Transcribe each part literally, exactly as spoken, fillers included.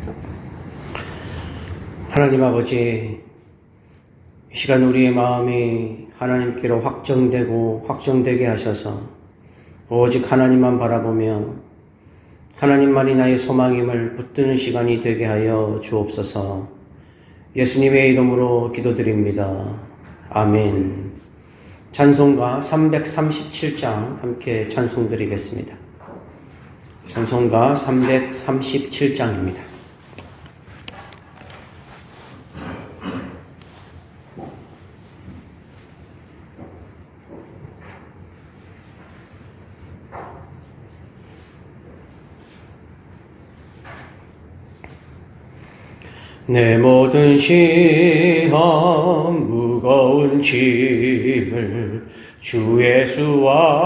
하나님 아버지, 이 시간 우리의 마음이 하나님께로 확정되고 확정되게 하셔서 오직 하나님만 바라보며 하나님만이 나의 소망임을 붙드는 시간이 되게 하여 주옵소서. 예수님의 이름으로 기도드립니다. 아멘. 찬송가 삼백삼십칠 장 함께 찬송드리겠습니다. 찬송가 삼백삼십칠 장입니다. 내 모든 시험 무거운 짐을 주 예수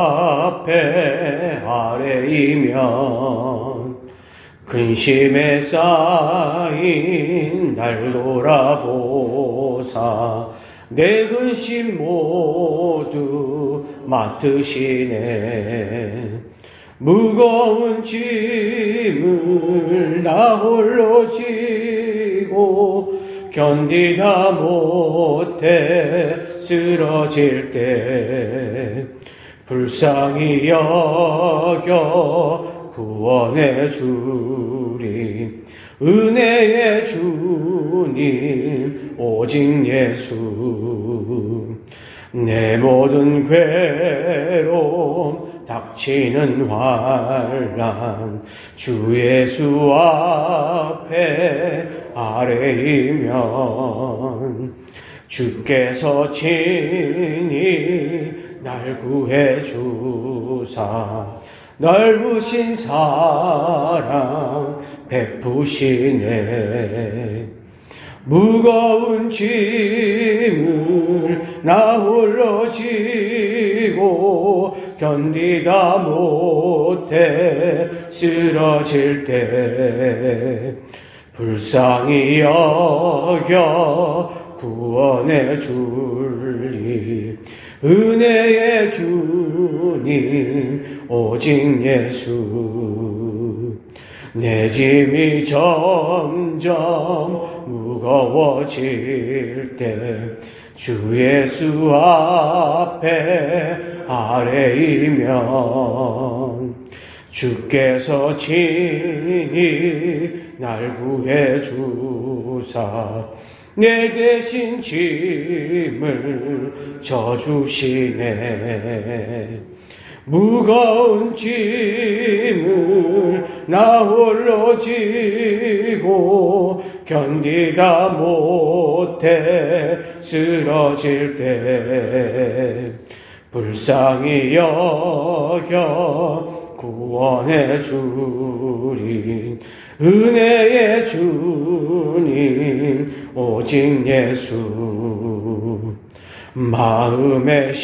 앞에 아뢰이면 근심에 쌓인 날 돌아보사 내 근심 모두 맡으시네. 무거운 짐을 나 홀로 지고 견디다 못해 쓰러질 때 불쌍히 여겨 구원해 주리. 은혜의 주님 오직 예수. 내 모든 괴로움 닥치는 환난 주 예수 앞에 아뢰이면 주께서 친히 날 구해 주사 넓으신 사랑 베푸시네. 무거운 짐을 나 홀로 지고 견디다 못해 쓰러질 때 불쌍히 여겨 구원해 줄리. 은혜의 주님 오직 예수. 내 짐이 점점 무거워질 때 주 예수 앞에 아뢰이면 주께서 친히 날 구해 주사 내 대신 짐을 져주시네. 무거운 짐을 나 홀로 지고 견디다 못해 쓰러질 때 불쌍히 여겨 구원해 주리. 은혜의 주님 오직 예수. 마음의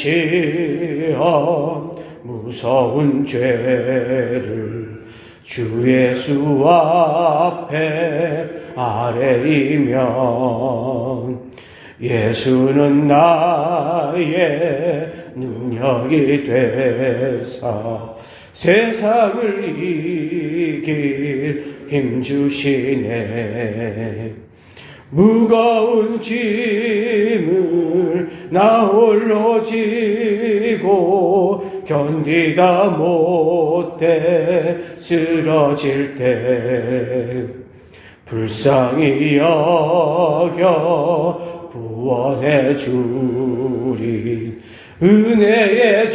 시험 무서운 죄를 주 예수 앞에 아뢰이면 예수는 나의 능력이 되사 세상을 이길 힘 주시네. 무거운 짐을 나 홀로 지고 견디다 못해 쓰러질 때 불쌍히 여겨 구원해 주리. 은혜의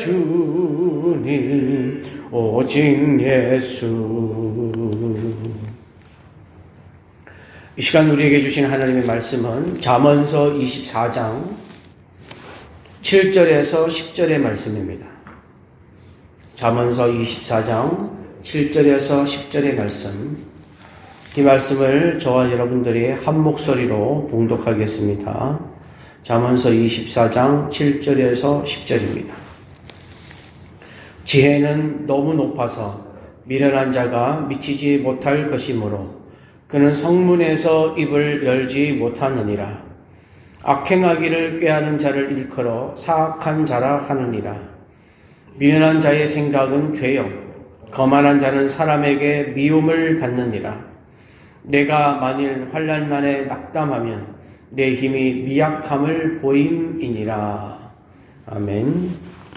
주님 오직 예수. 이 시간 우리에게 주신 하나님의 말씀은 잠언서 이십사 장 칠 절에서 십 절의 말씀입니다. 잠언서 이십사 장 칠 절에서 십 절의 말씀. 이 말씀을 저와 여러분들이 한 목소리로 봉독하겠습니다. 잠언서 이십사 장 칠 절에서 십 절입니다. 지혜는 너무 높아서 미련한 자가 미치지 못할 것이므로 그는 성문에서 입을 열지 못하느니라. 악행하기를 꾀하는 자를 일컬어 사악한 자라 하느니라. 미련한 자의 생각은 죄요, 거만한 자는 사람에게 미움을 받느니라. 내가 만일 환난날에 낙담하면 내 힘이 미약함을 보임이니라. 아멘.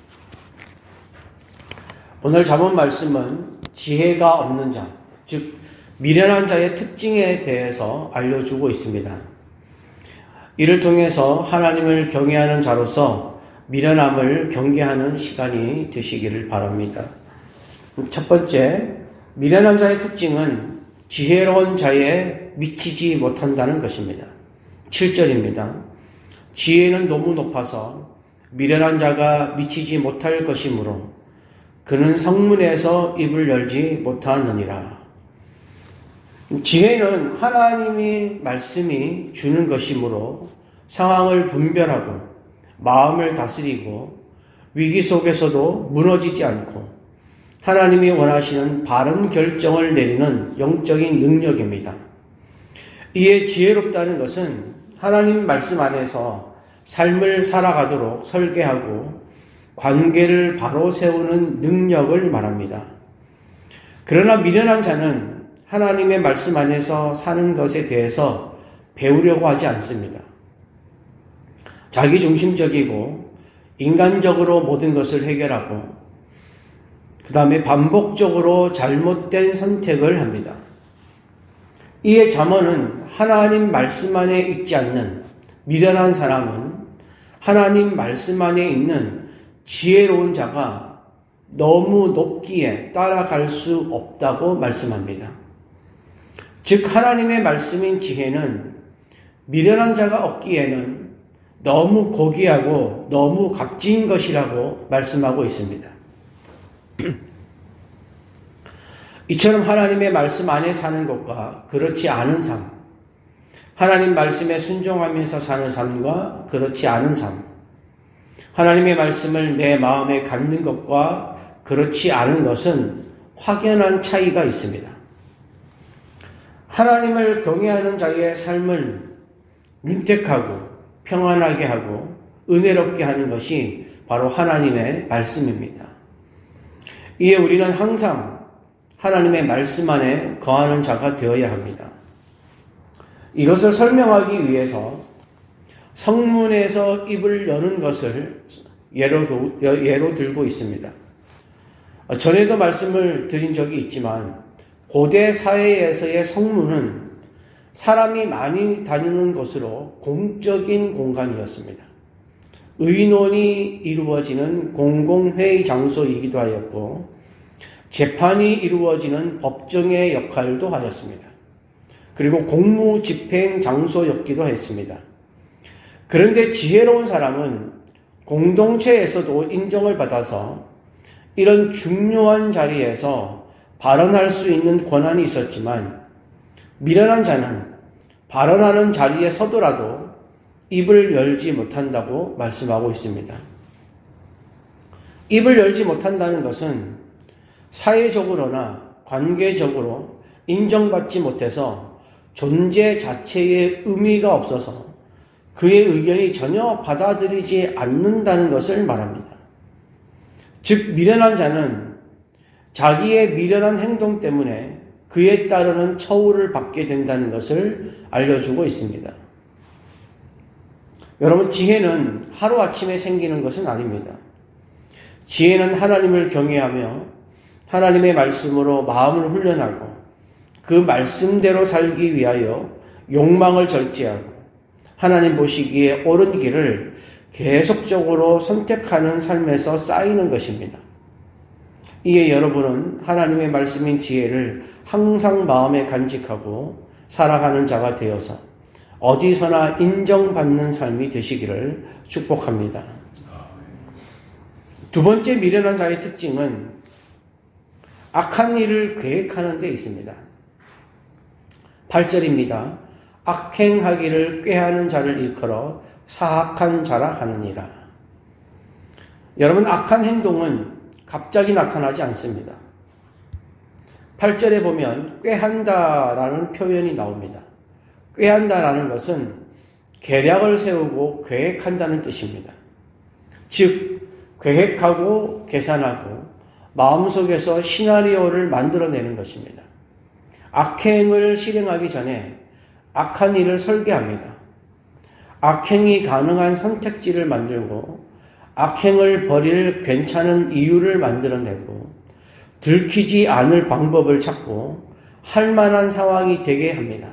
오늘 잠언 말씀은 지혜가 없는 자, 즉 미련한 자의 특징에 대해서 알려주고 있습니다. 이를 통해서 하나님을 경외하는 자로서 미련함을 경계하는 시간이 되시기를 바랍니다. 첫 번째, 미련한 자의 특징은 지혜로운 자에 미치지 못한다는 것입니다. 칠 절입니다. 지혜는 너무 높아서 미련한 자가 미치지 못할 것이므로 그는 성문에서 입을 열지 못하느니라. 지혜는 하나님이 말씀이 주는 것이므로 상황을 분별하고 마음을 다스리고 위기 속에서도 무너지지 않고 하나님이 원하시는 바른 결정을 내리는 영적인 능력입니다. 이에 지혜롭다는 것은 하나님 말씀 안에서 삶을 살아가도록 설계하고 관계를 바로 세우는 능력을 말합니다. 그러나 미련한 자는 하나님의 말씀 안에서 사는 것에 대해서 배우려고 하지 않습니다. 자기중심적이고 인간적으로 모든 것을 해결하고 그 다음에 반복적으로 잘못된 선택을 합니다. 이에 잠언은 하나님 말씀 안에 있지 않는 미련한 사람은 하나님 말씀 안에 있는 지혜로운 자가 너무 높기에 따라갈 수 없다고 말씀합니다. 즉 하나님의 말씀인 지혜는 미련한 자가 얻기에는 너무 고귀하고 너무 값진 것이라고 말씀하고 있습니다. 이처럼 하나님의 말씀 안에 사는 것과 그렇지 않은 삶, 하나님 말씀에 순종하면서 사는 삶과 그렇지 않은 삶, 하나님의 말씀을 내 마음에 갖는 것과 그렇지 않은 것은 확연한 차이가 있습니다. 하나님을 경외하는 자의 삶을 윤택하고 평안하게 하고 은혜롭게 하는 것이 바로 하나님의 말씀입니다. 이에 우리는 항상 하나님의 말씀 안에 거하는 자가 되어야 합니다. 이것을 설명하기 위해서 성문에서 입을 여는 것을 예로, 예로 들고 있습니다. 전에도 말씀을 드린 적이 있지만 고대 사회에서의 성문은 사람이 많이 다니는 곳으로 공적인 공간이었습니다. 의논이 이루어지는 공공회의 장소이기도 하였고 재판이 이루어지는 법정의 역할도 하였습니다. 그리고 공무 집행 장소였기도 했습니다. 그런데 지혜로운 사람은 공동체에서도 인정을 받아서 이런 중요한 자리에서 발언할 수 있는 권한이 있었지만 미련한 자는 발언하는 자리에 서더라도 입을 열지 못한다고 말씀하고 있습니다. 입을 열지 못한다는 것은 사회적으로나 관계적으로 인정받지 못해서 존재 자체에 의미가 없어서 그의 의견이 전혀 받아들이지 않는다는 것을 말합니다. 즉 미련한 자는 자기의 미련한 행동 때문에 그에 따르는 처우를 받게 된다는 것을 알려주고 있습니다. 여러분, 지혜는 하루아침에 생기는 것은 아닙니다. 지혜는 하나님을 경외하며 하나님의 말씀으로 마음을 훈련하고 그 말씀대로 살기 위하여 욕망을 절제하고 하나님 보시기에 옳은 길을 계속적으로 선택하는 삶에서 쌓이는 것입니다. 이에 여러분은 하나님의 말씀인 지혜를 항상 마음에 간직하고 살아가는 자가 되어서 어디서나 인정받는 삶이 되시기를 축복합니다. 두 번째 미련한 자의 특징은 악한 일을 계획하는 데 있습니다. 팔 절입니다. 악행하기를 꾀하는 자를 일컬어 사악한 자라 하느니라. 여러분, 악한 행동은 갑자기 나타나지 않습니다. 팔 절에 보면 꾀한다라는 표현이 나옵니다. 꾀한다라는 것은 계략을 세우고 계획한다는 뜻입니다. 즉 계획하고 계산하고 마음속에서 시나리오를 만들어내는 것입니다. 악행을 실행하기 전에 악한 일을 설계합니다. 악행이 가능한 선택지를 만들고 악행을 벌일 괜찮은 이유를 만들어내고 들키지 않을 방법을 찾고 할 만한 상황이 되게 합니다.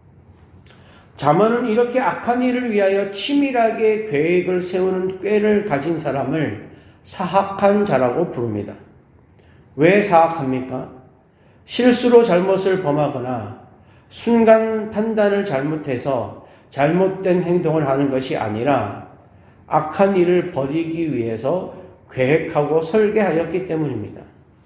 잠언은 이렇게 악한 일을 위하여 치밀하게 계획을 세우는 꾀를 가진 사람을 사악한 자라고 부릅니다. 왜 사악합니까? 실수로 잘못을 범하거나 순간 판단을 잘못해서 잘못된 행동을 하는 것이 아니라 악한 일을 벌이기 위해서 계획하고 설계하였기 때문입니다.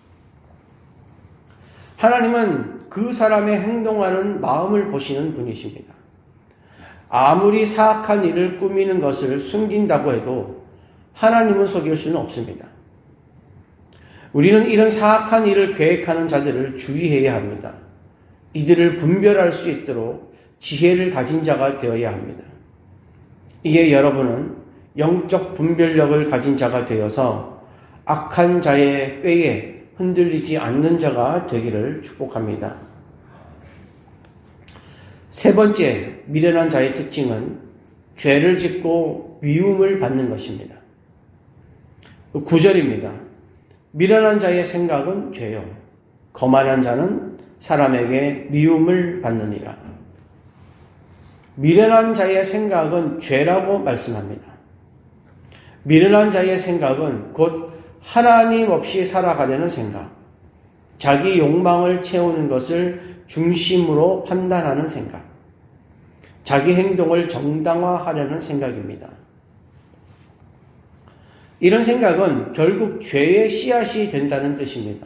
하나님은 그 사람의 행동하는 마음을 보시는 분이십니다. 아무리 사악한 일을 꾸미는 것을 숨긴다고 해도 하나님은 속일 수는 없습니다. 우리는 이런 사악한 일을 계획하는 자들을 주의해야 합니다. 이들을 분별할 수 있도록 지혜를 가진 자가 되어야 합니다. 이에 여러분은 영적 분별력을 가진 자가 되어서 악한 자의 꾀에 흔들리지 않는 자가 되기를 축복합니다. 세 번째, 미련한 자의 특징은 죄를 짓고 미움을 받는 것입니다. 구 절입니다. 미련한 자의 생각은 죄요. 거만한 자는 사람에게 미움을 받느니라. 미련한 자의 생각은 죄라고 말씀합니다. 미련한 자의 생각은 곧 하나님 없이 살아가려는 생각, 자기 욕망을 채우는 것을 중심으로 판단하는 생각, 자기 행동을 정당화하려는 생각입니다. 이런 생각은 결국 죄의 씨앗이 된다는 뜻입니다.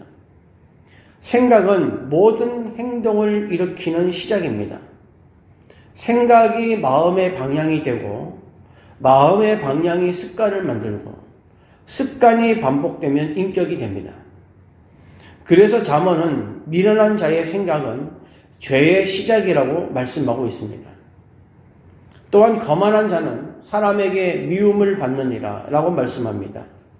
생각은 모든 행동을 일으키는 시작입니다. 생각이 마음의 방향이 되고 마음의 방향이 습관을 만들고 습관이 반복되면 인격이 됩니다. 그래서 잠언은 미련한 자의 생각은 죄의 시작이라고 말씀하고 있습니다. 또한 거만한 자는 사람에게 미움을 받느니라 라고 말씀합니다.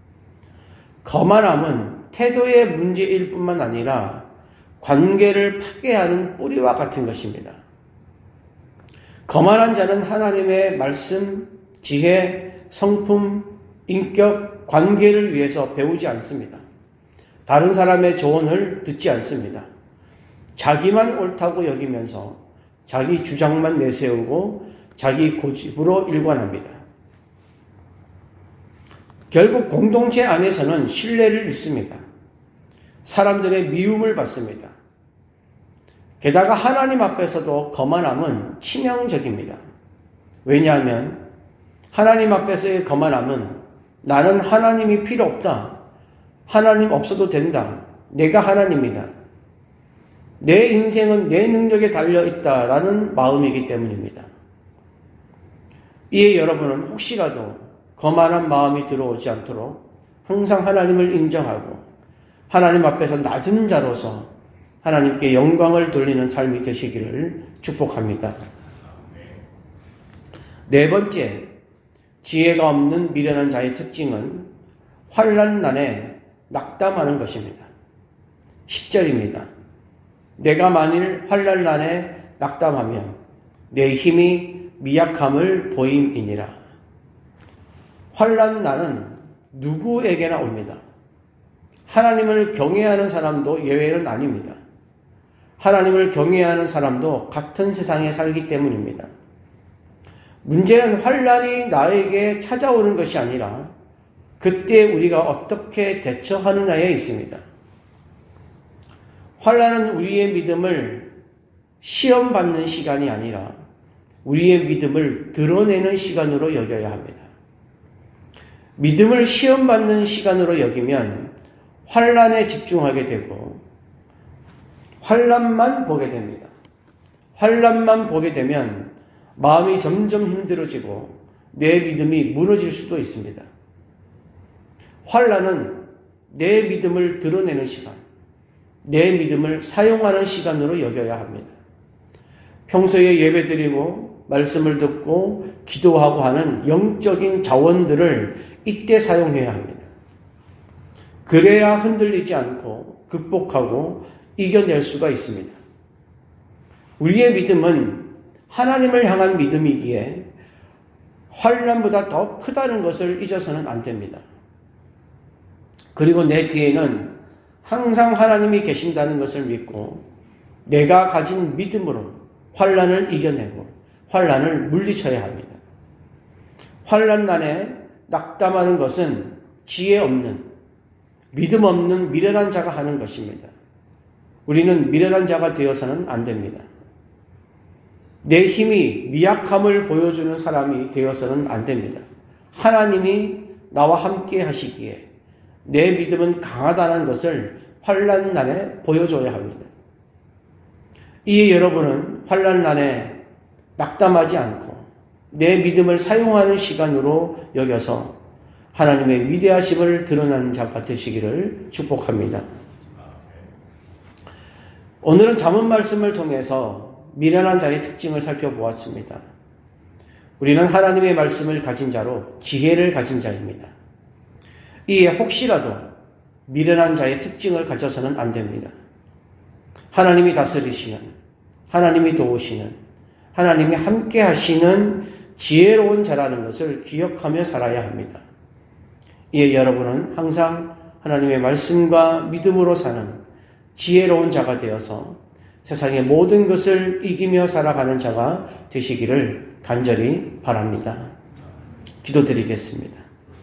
거만함은 태도의 문제일 뿐만 아니라 관계를 파괴하는 뿌리와 같은 것입니다. 거만한 자는 하나님의 말씀, 지혜, 성품, 인격, 관계를 위해서 배우지 않습니다. 다른 사람의 조언을 듣지 않습니다. 자기만 옳다고 여기면서 자기 주장만 내세우고 자기 고집으로 일관합니다. 결국 공동체 안에서는 신뢰를 잃습니다. 사람들의 미움을 받습니다. 게다가 하나님 앞에서도 거만함은 치명적입니다. 왜냐하면 하나님 앞에서의 거만함은 나는 하나님이 필요 없다. 하나님 없어도 된다. 내가 하나님이다. 내 인생은 내 능력에 달려있다라는 마음이기 때문입니다. 이에 여러분은 혹시라도 거만한 마음이 들어오지 않도록 항상 하나님을 인정하고 하나님 앞에서 낮은 자로서 하나님께 영광을 돌리는 삶이 되시기를 축복합니다. 네 번째, 지혜가 없는 미련한 자의 특징은 환난날에 낙담하는 것입니다. 십 절입니다. 내가 만일 환난날에 낙담하면 내 힘이 미약함을 보임이니라. 환난날은 누구에게나 옵니다. 하나님을 경외하는 사람도 예외는 아닙니다. 하나님을 경외하는 사람도 같은 세상에 살기 때문입니다. 문제는 환난이 나에게 찾아오는 것이 아니라 그때 우리가 어떻게 대처하느냐에 있습니다. 환난은 우리의 믿음을 시험받는 시간이 아니라 우리의 믿음을 드러내는 시간으로 여겨야 합니다. 믿음을 시험받는 시간으로 여기면 환난에 집중하게 되고 환난만 보게 됩니다. 환난만 보게 되면 마음이 점점 힘들어지고 내 믿음이 무너질 수도 있습니다. 환난은 내 믿음을 드러내는 시간, 내 믿음을 사용하는 시간으로 여겨야 합니다. 평소에 예배드리고 말씀을 듣고 기도하고 하는 영적인 자원들을 이때 사용해야 합니다. 그래야 흔들리지 않고 극복하고 이겨낼 수가 있습니다. 우리의 믿음은 하나님을 향한 믿음이기에 환난보다 더 크다는 것을 잊어서는 안 됩니다. 그리고 내 뒤에는 항상 하나님이 계신다는 것을 믿고 내가 가진 믿음으로 환난을 이겨내고 환난을 물리쳐야 합니다. 환난난에 낙담하는 것은 지혜 없는, 믿음 없는 미련한 자가 하는 것입니다. 우리는 미련한 자가 되어서는 안 됩니다. 내 힘이 미약함을 보여주는 사람이 되어서는 안 됩니다. 하나님이 나와 함께 하시기에 내 믿음은 강하다는 것을 환난난에 보여줘야 합니다. 이에 여러분은 환난난에 낙담하지 않고 내 믿음을 사용하는 시간으로 여겨서 하나님의 위대하심을 드러나는 자가 되시기를 축복합니다. 오늘은 잠언 말씀을 통해서 미련한 자의 특징을 살펴보았습니다. 우리는 하나님의 말씀을 가진 자로 지혜를 가진 자입니다. 이에 혹시라도 미련한 자의 특징을 가져서는 안 됩니다. 하나님이 다스리시는, 하나님이 도우시는, 하나님이 함께 하시는 지혜로운 자라는 것을 기억하며 살아야 합니다. 이에 여러분은 항상 하나님의 말씀과 믿음으로 사는 지혜로운 자가 되어서 세상의 모든 것을 이기며 살아가는 자가 되시기를 간절히 바랍니다. 기도드리겠습니다.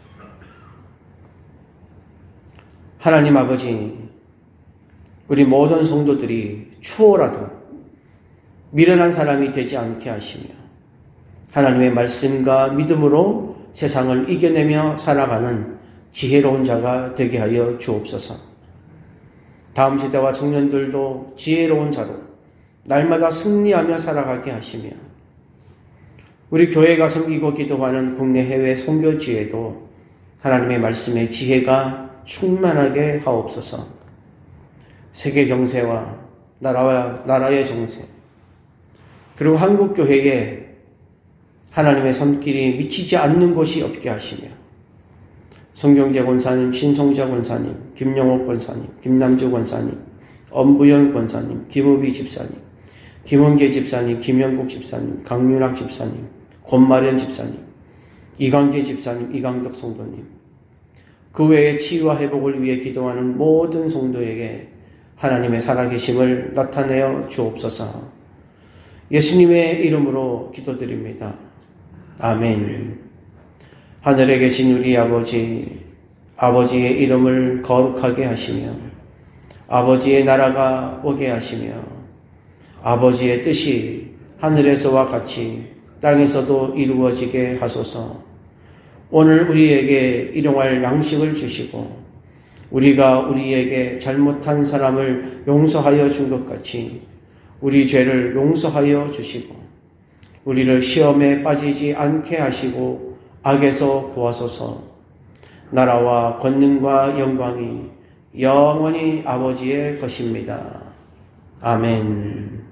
하나님 아버지, 우리 모든 성도들이 추호라도 미련한 사람이 되지 않게 하시며 하나님의 말씀과 믿음으로 세상을 이겨내며 살아가는 지혜로운 자가 되게 하여 주옵소서. 다음 세대와 청년들도 지혜로운 자로 날마다 승리하며 살아가게 하시며 우리 교회가 섬기고 기도하는 국내 해외 선교지에도 하나님의 말씀의 지혜가 충만하게 하옵소서. 세계 정세와 나라와 나라의 정세 그리고 한국 교회에 하나님의 손길이 미치지 않는 곳이 없게 하시며 성경재 권사님, 신성자 권사님, 김영옥 권사님, 김남주 권사님, 엄부영 권사님, 김우비 집사님, 김원계 집사님, 김영국 집사님, 강윤학 집사님, 권마련 집사님, 이강재 집사님, 이강덕 성도님, 그 외에 치유와 회복을 위해 기도하는 모든 성도에게 하나님의 살아계심을 나타내어 주옵소서. 예수님의 이름으로 기도드립니다. 아멘. 하늘에 계신 우리 아버지, 아버지의 이름을 거룩하게 하시며 아버지의 나라가 오게 하시며 아버지의 뜻이 하늘에서와 같이 땅에서도 이루어지게 하소서. 오늘 우리에게 일용할 양식을 주시고 우리가 우리에게 잘못한 사람을 용서하여 준 것 같이 우리 죄를 용서하여 주시고 우리를 시험에 빠지지 않게 하시고 악에서 구하소서. 나라와 권능과 영광이 영원히 아버지의 것입니다. 아멘.